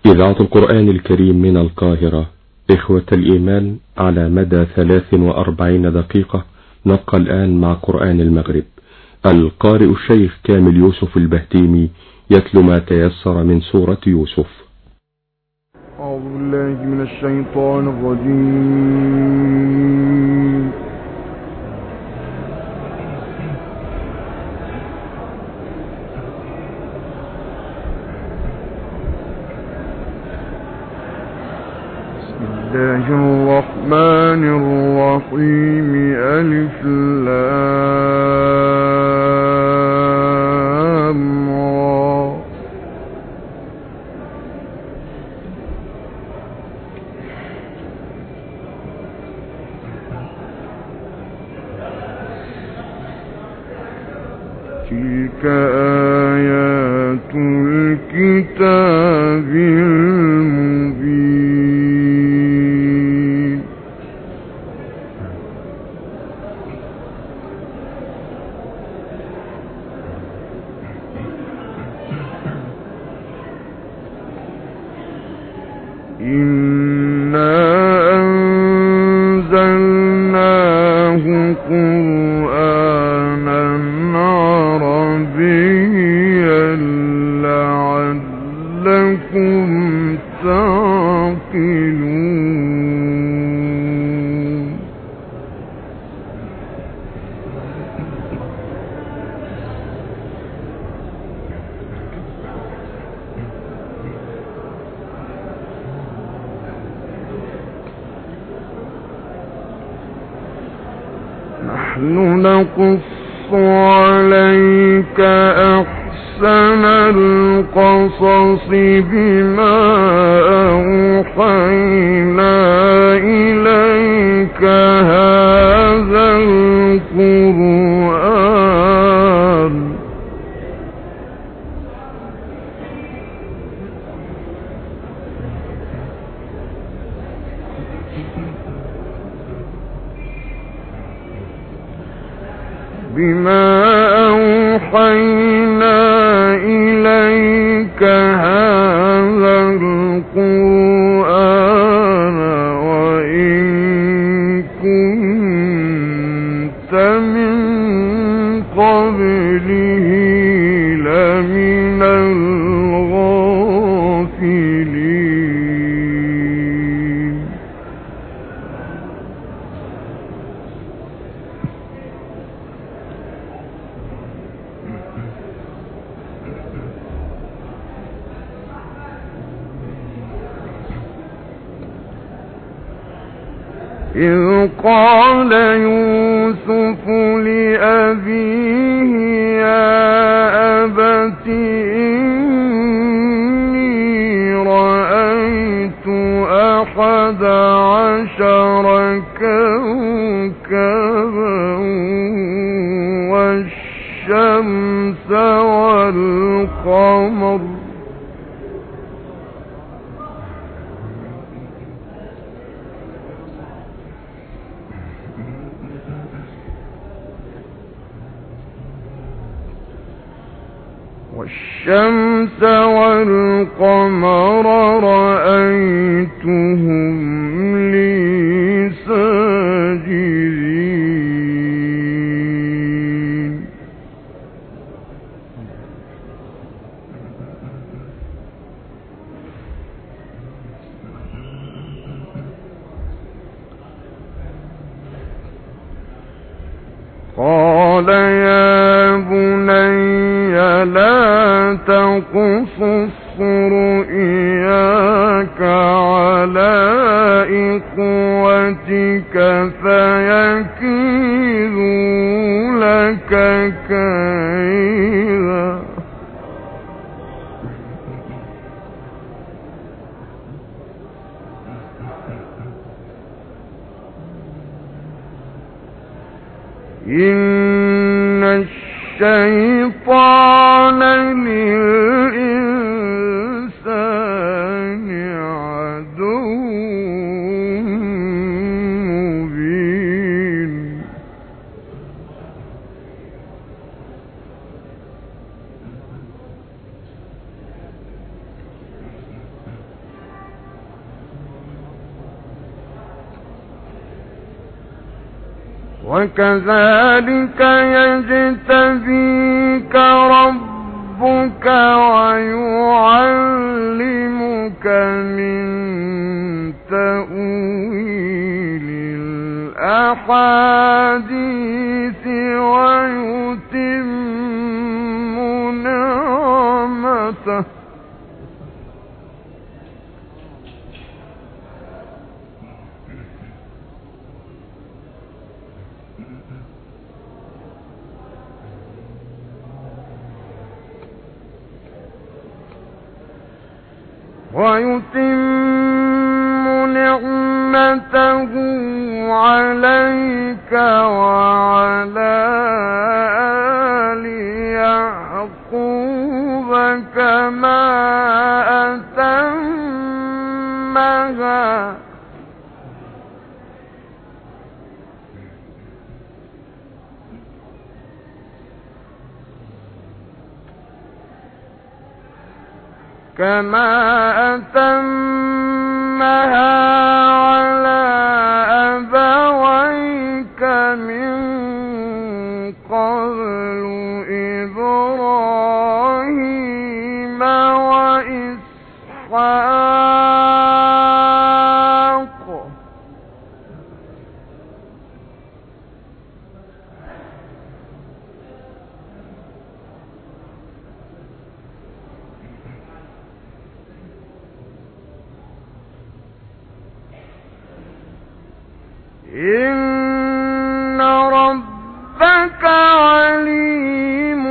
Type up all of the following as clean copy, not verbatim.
إذاعة القرآن الكريم من القاهرة. إخوة الإيمان، على مدى 43 دقيقة نبقى الآن مع قرآن المغرب. القارئ الشيخ كامل يوسف البهتيمي يتلو ما تيسر من سورة يوسف. أعوذ بالله من الشيطان الرجيم. بسم الله الرحمن الرحيم. ألف لام را. تلك آيات الكتاب المبين. إنا أنزلناه قرآنا عربيا لعلكم تعقلون. نحن نقص عليك أحسن القصص بما أوحينا إليك هذا القرآن وإن كنت من قبله لمن الغافلين. إذ قال يوسف لأبيه يا أبت إني رأيت 11 كوكبا والشمس والقمر رأيتهم لي ساجدين. قال يا بني لا تقصص رؤياك على إخوتك فيكيدوا لك كيدا. إن الشيطان للإنسان عدو مبين. وكذلك يجتبيك ربك ويعلمك من تأويل الأحاديث ويتم نعمته عليك وعلى آل يعقوب كما أتمها على أبويك من قبل إبراهيم وإسحاق إن ربك عليم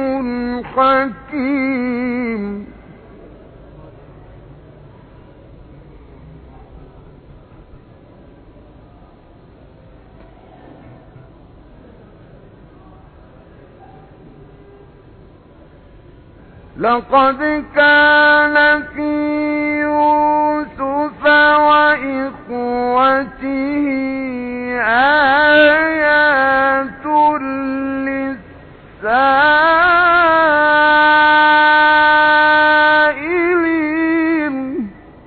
حكيم لقد كان في يوسف وإخوته آيات للسائلين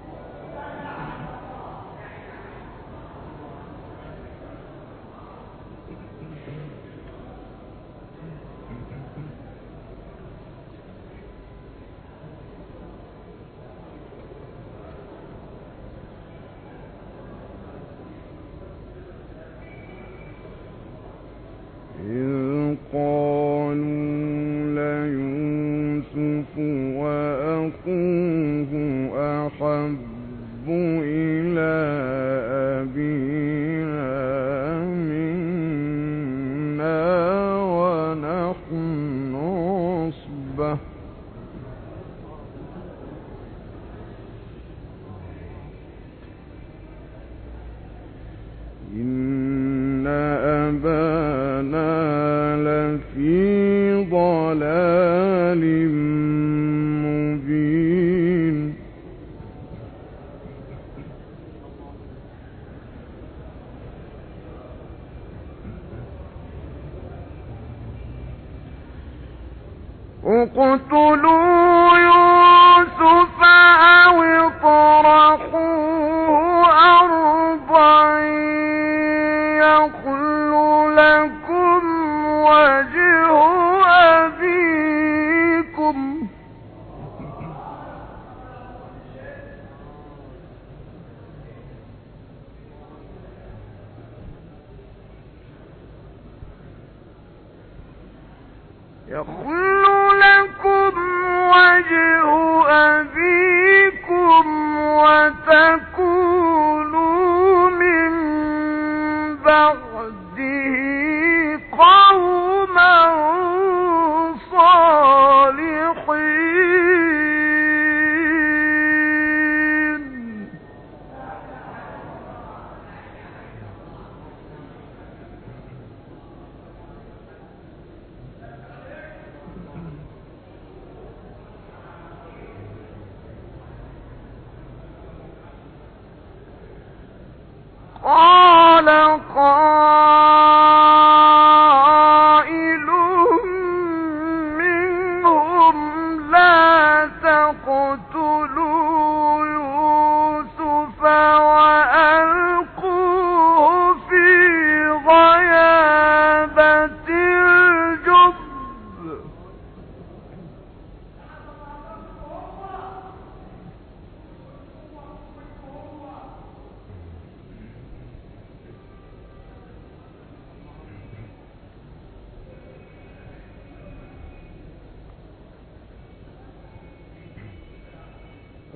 إذ قالوا ليوسف وأخوه أحب إلى أبينا منا ونحن عصبة إن أبانا لفي ضلال مبين اقتلوا يوسف أو اطرحوه أرضا يخل لكم وجه أبيكم وتكونوا من بعده قوما صالحين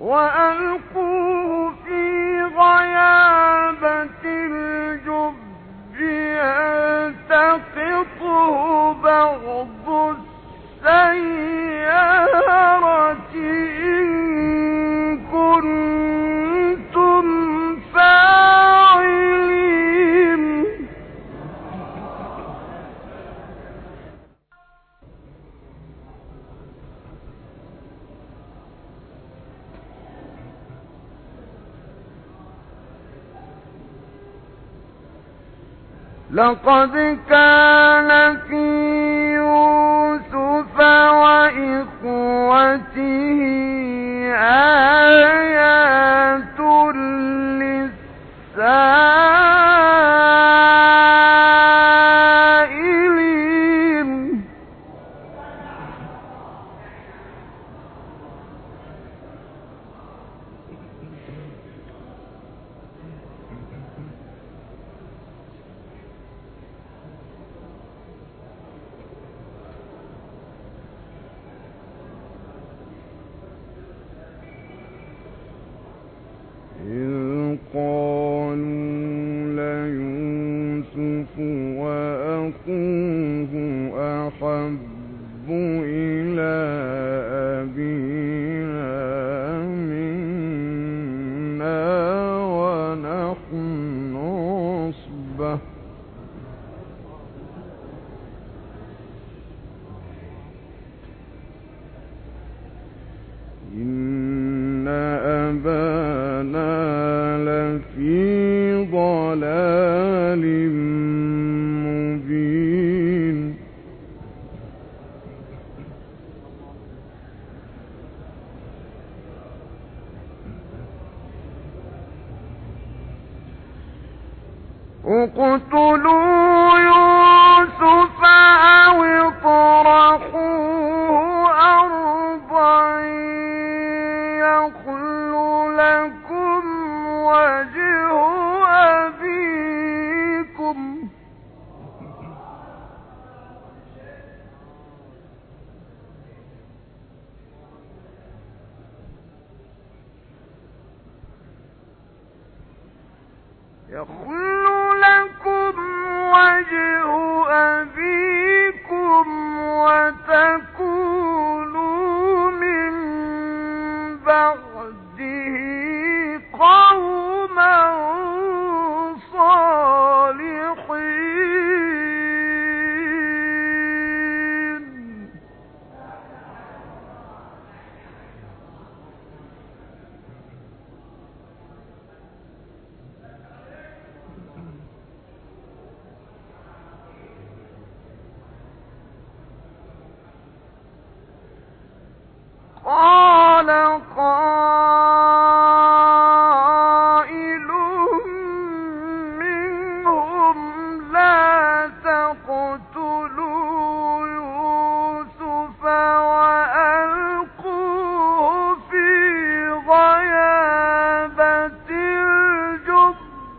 وألقوه في غيابة الجب يلتقطه بعض السيارة إن كنتم فاعلين لقد كان في يوسف وإخوته آيات للسائلين إذ قالوا ليوسف وأخوه أحب إلى أبينا منا ونحن عصبة إن أبانا لفي ضلال مبين اقتلوا يوسف أو اطرحوه أرضا يخل لكم وجه أبيكم وتكونوا من بعده قوما صالحين قال قائل منهم لا تقتلوا يوسف وألقوه في غيابة الجب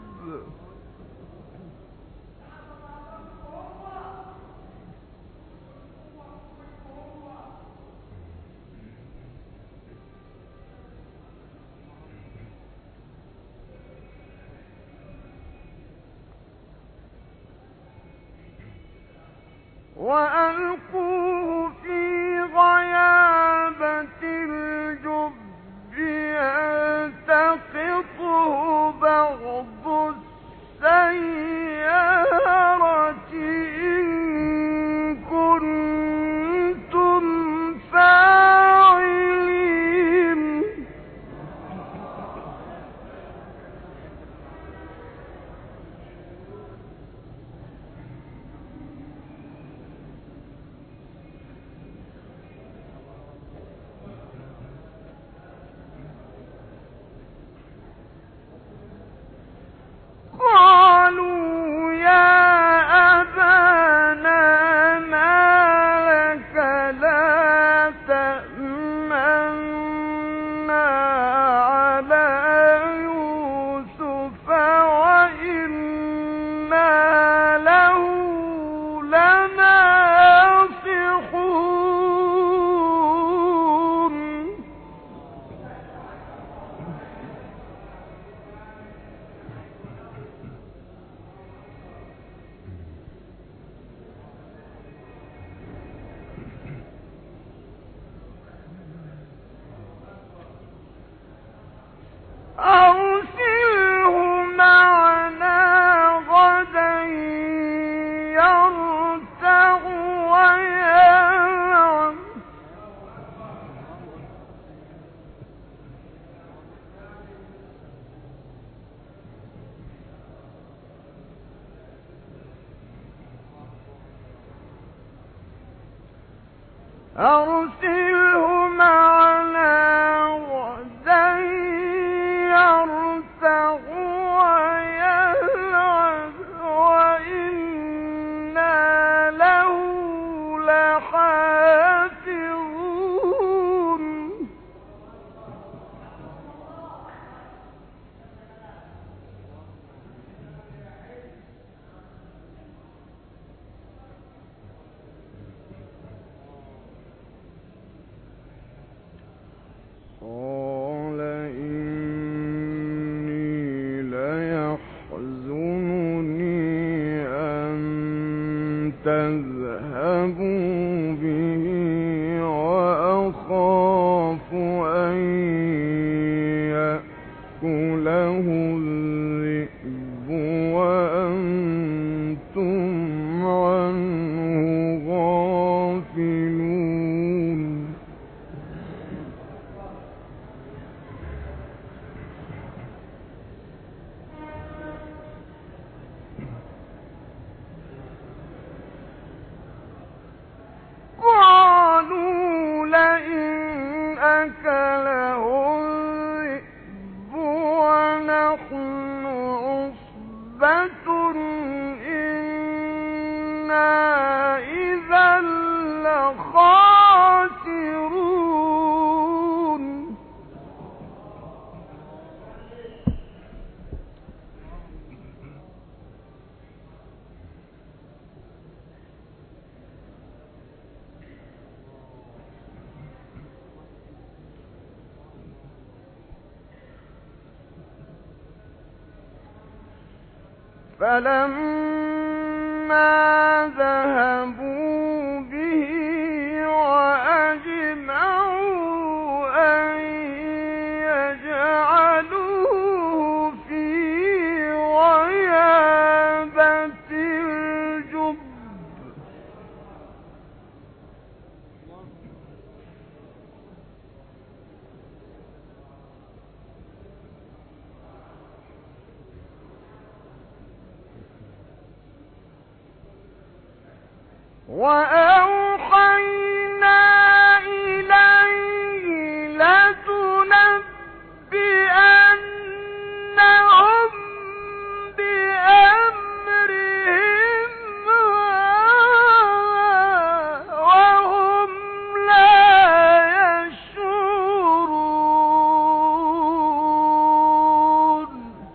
وألقوه في غيابة الجب يلتقطه بعض السيارة إن كنتم فاعلين أرسله معنا غدا يرتع ويلعب وإنا له لحافظون قال إني ليحزنني أن تذهبوا به وأخاف أن يأكله الذئب وأنتم عنه غافلون قالوا لئن أكله الذئب ونحن عصبة إنا إذا لخاسرون فلما ذهبوا به وأجمعوا أن يجعلوه في غيابة الجب وأوحينا إليه لتنبئنهم بأمرهم وهم لا يشعرون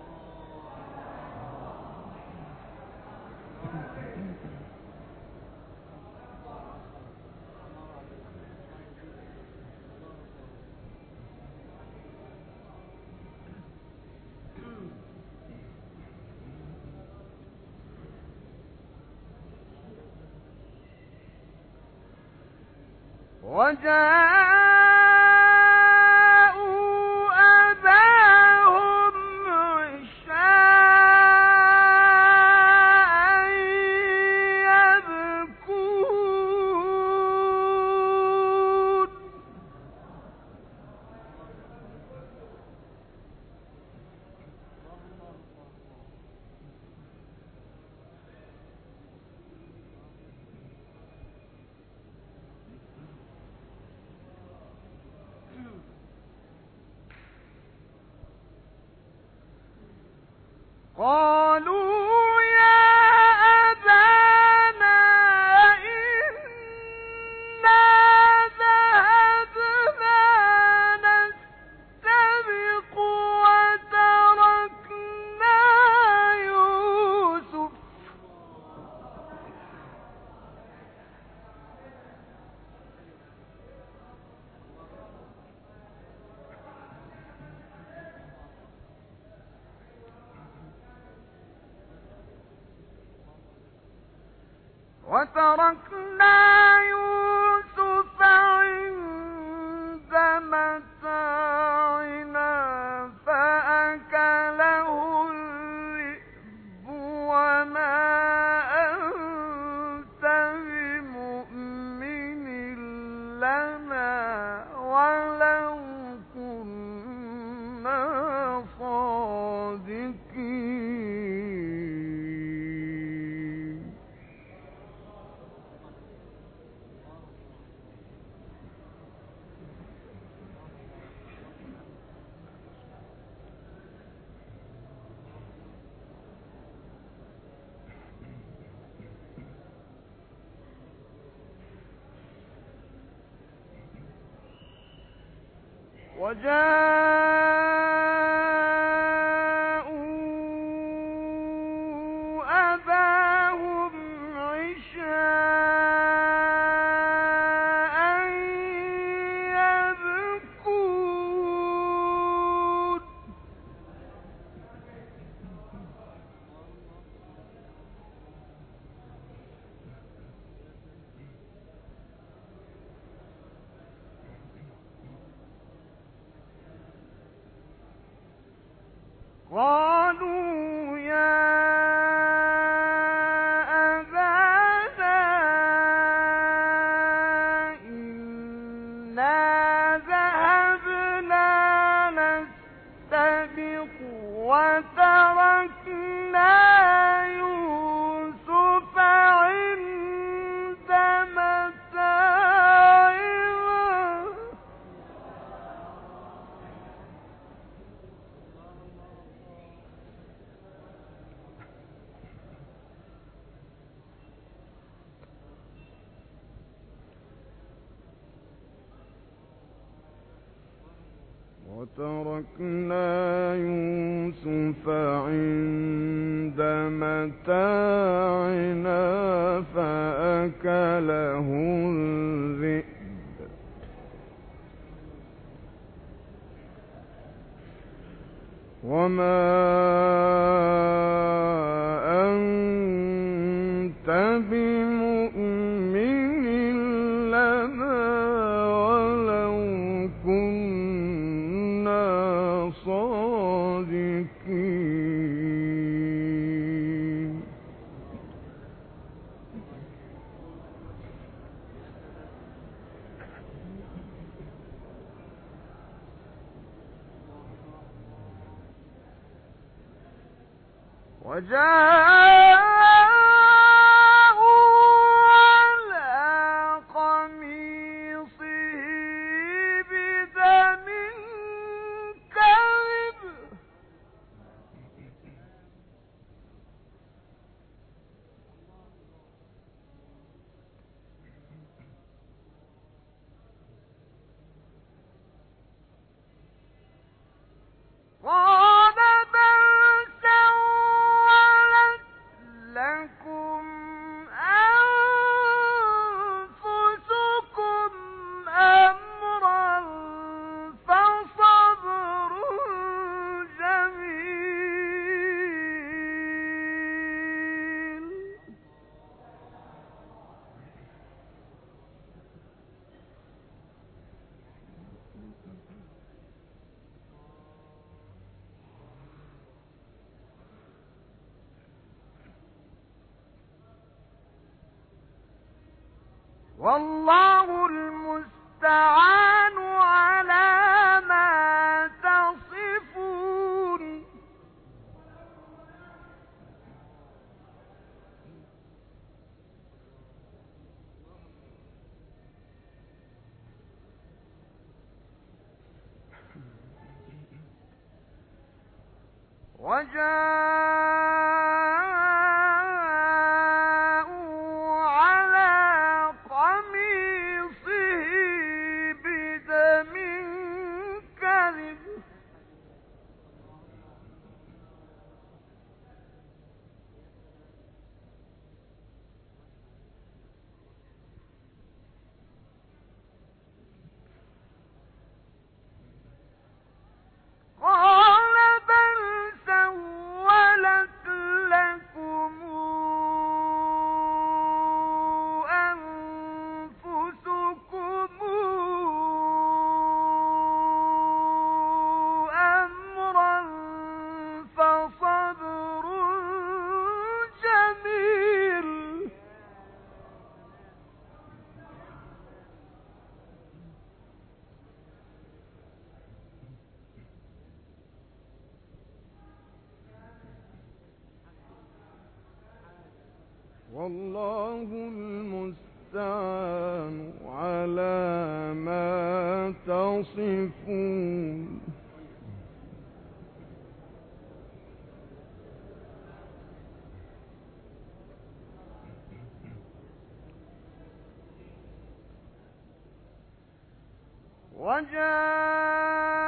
وجاءوا أباهم عشاء يبكون قالوا يا أبانا إنا ذهبنا نستبق وتركنا يوسف عند متاعنا فأكله الذئب وما أنت بمؤمن لنا ولو كنا صادقين وجاءوا أباهم عشاء يبكون قالوا يا أبانا إنا ذهبنا نستبق وتركنا يوسف عند متاعنا يوسف عند متاعنا فأكله الذئب وما أنت بمؤمن لنا ولو كنا صادقين وجاءوا على قميصه بدم كذب قال بل سولت لكم أنفسكم أمرا فصبر جميل والله المستعان على ما تصفون وجاءوا على قميصه بدم كذب قال بل سولت لكم أنفسكم أمرا فصبر جميل والله المستعان على ما تصفون وجاء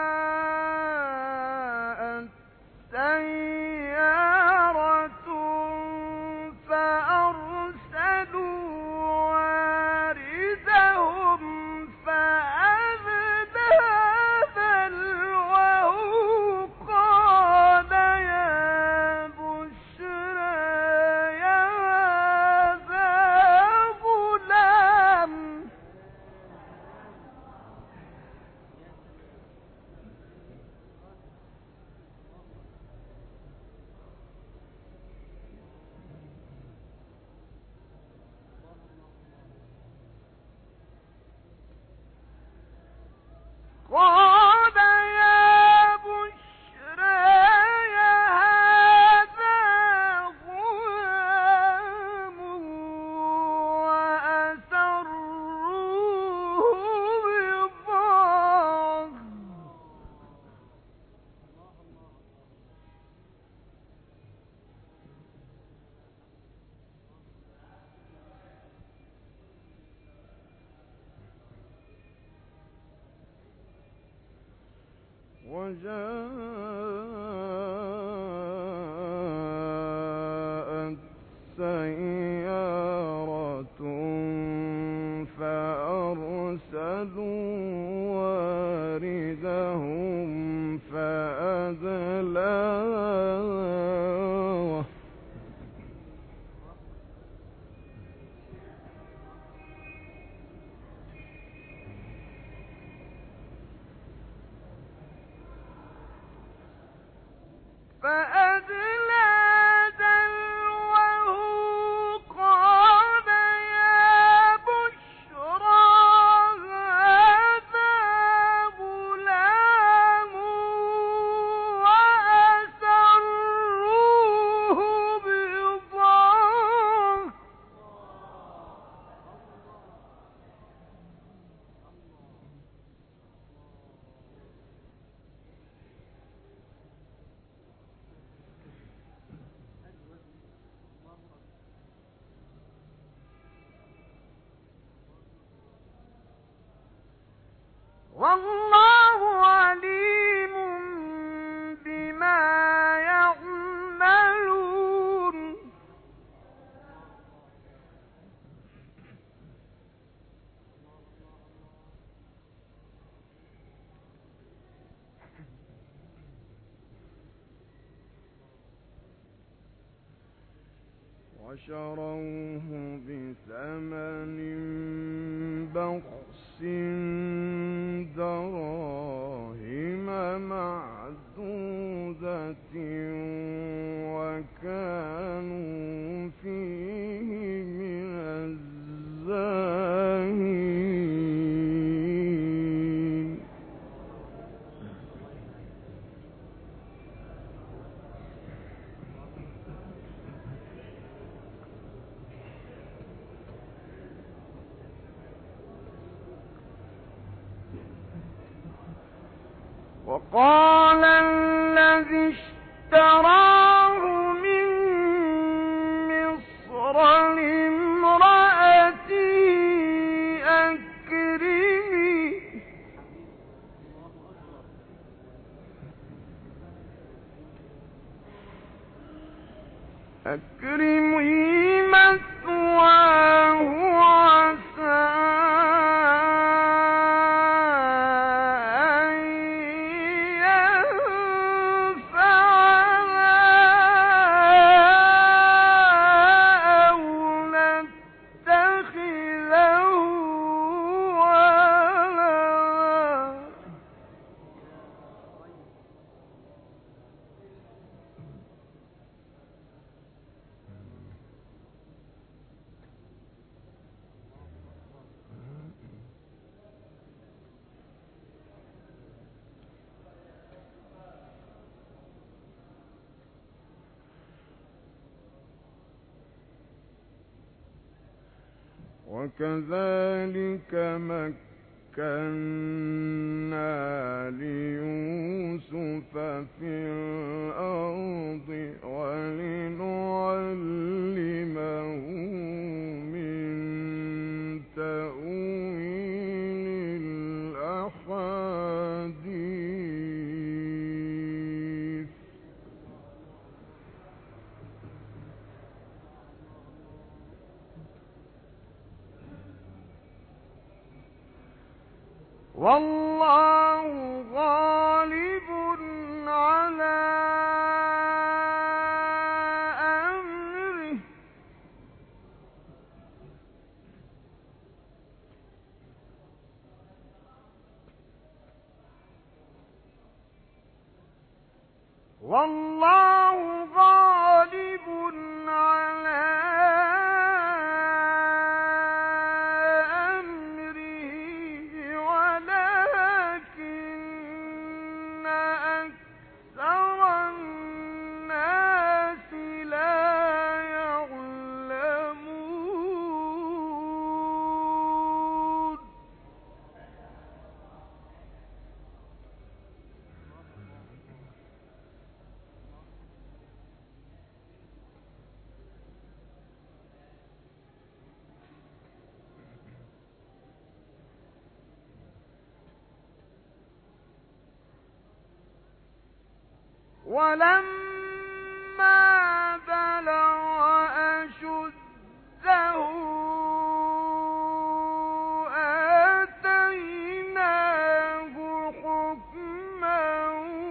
وجاءت سيارة فأرسلوا واردهم فأدلاه دلوه قال يا بشرى هذا غلام وأسروه بضاعة والله عليم بما يعملون وشروه بثمن بخس دراهم معدودة وكانوا فيه من الزاهدين وقال الذي اشتراه من مصر لامرأته أكرمي مثواه عسى أن ينفعنا أو نتخذه ولدا وكذلك مكنا ليوسف في الأرض ولنعلمه من تأويل الأحاديث والله غالب على أمره والله غالب على ولما بلغ أشده آتيناه حكما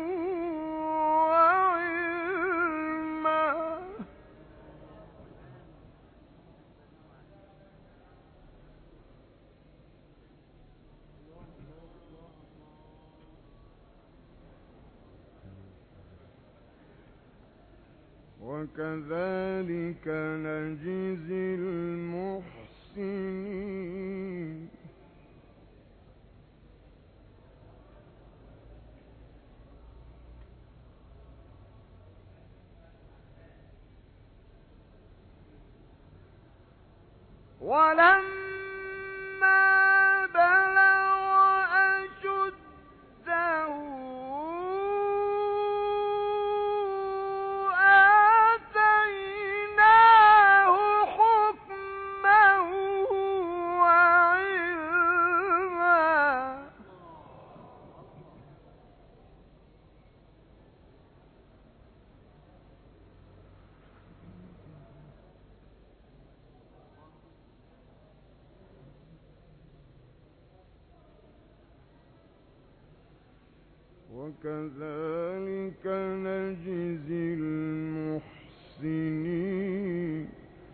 وعلما وكذلك نجزي المحسنين ولما بلغ أشده آتيناه حكما وعلما وكذلك نجزي المحسنين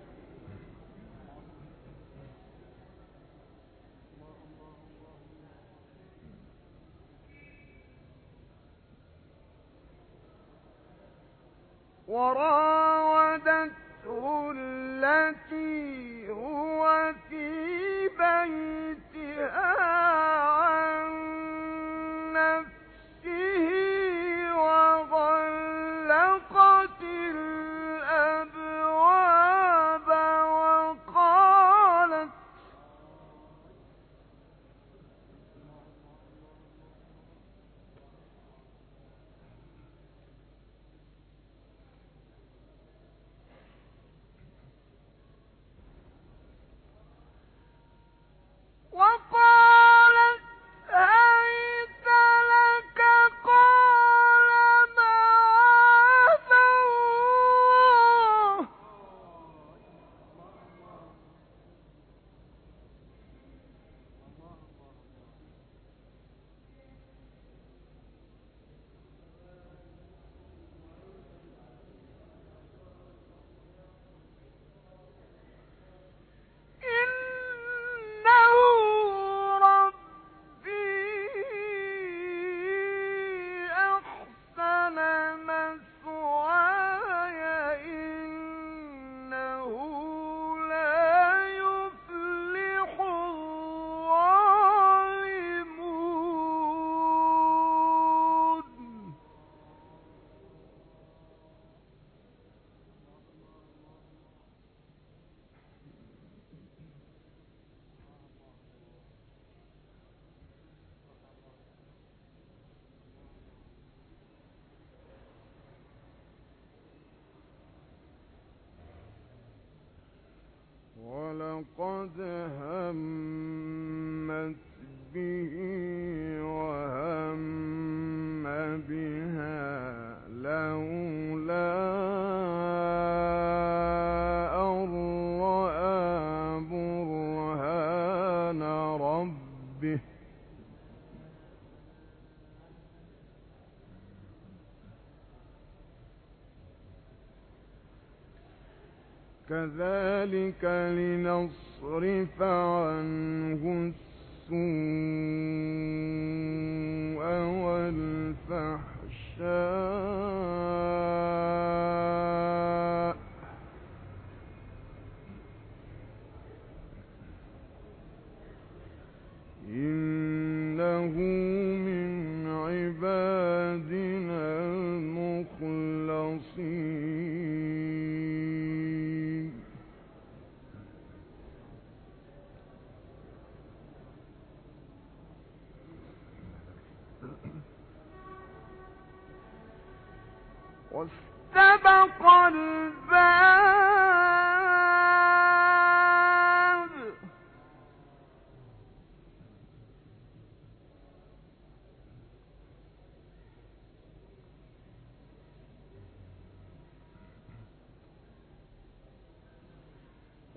وراودته التي هو في بيتها عن نفسه وغلقت الأبواب وقالت هيت لك قال معاذ الله إنه ربي أحسن مثواي إنه لا يفلح الظالمون ولقد همت به وهم بها لولا أن رأى برهان ربه كذلك لنصرف عنه السوء والفحشاء إنه من عبادنا المخلصين واستبق الباب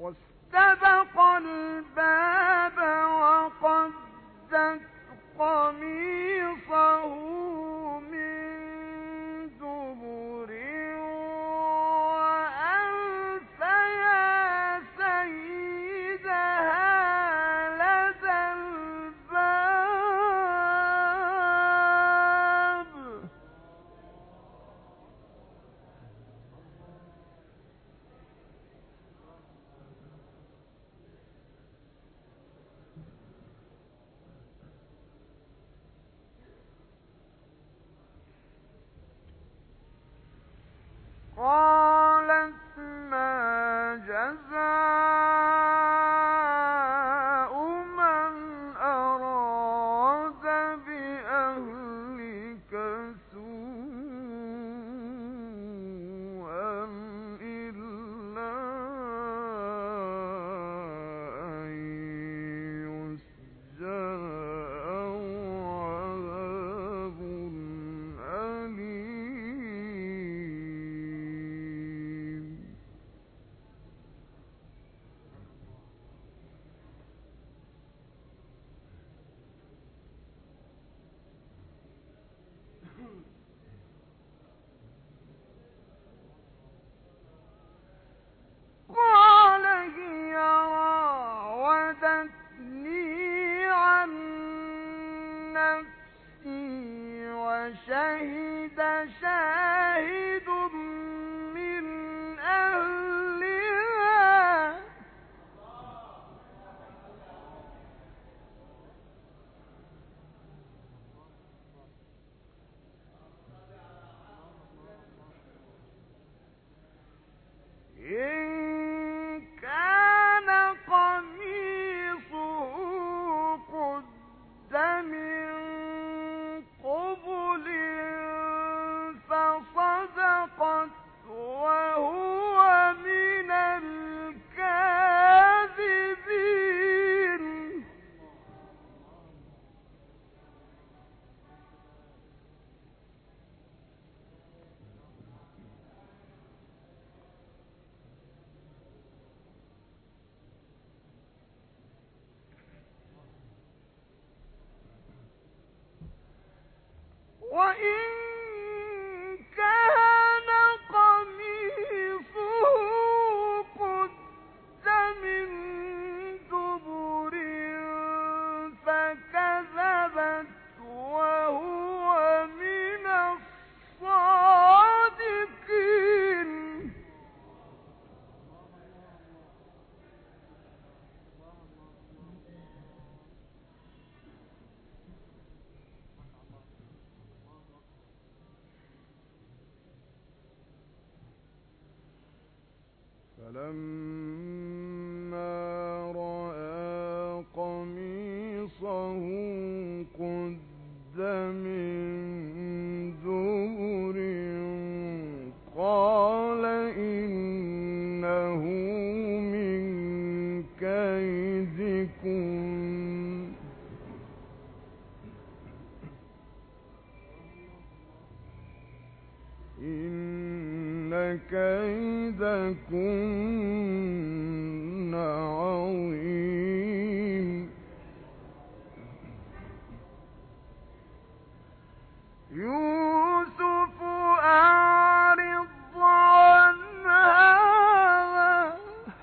واستبق الباب وقدت قميصه من دبر وألف يا سيدها لدى الباب. قالت ما جزاء من أراد بأهلك سوءا إلا أن يسجن أو عذاب أليم. قال هي راودتني عن نفسي وشهد شاهد من أهلها إن كان قميصه قد من قبل فصدقت وهو من الكاذبين. وإن كان قميصه قد من دبر فكذبت وهو من الصادقين. فلما رأى قميصه قد من دبر قال إنه من كيدكم إن كيدكن عظيم. يوسف أعرض عن هذا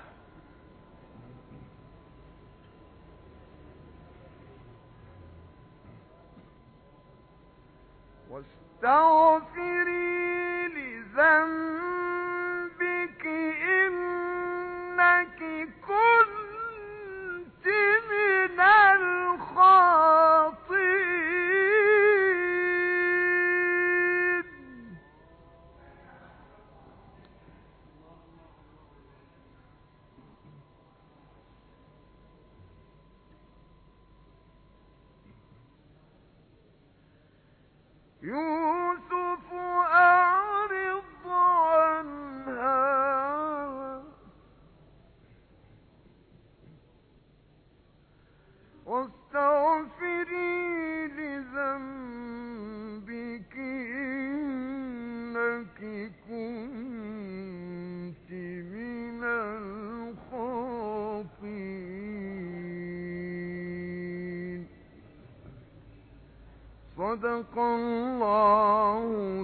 واستغفري لذنبك إنك كنت من الخاطئين. يوسف أعرض عن هذا واستغفري لذنبك إنك كنت من الخاطئين. صدق الله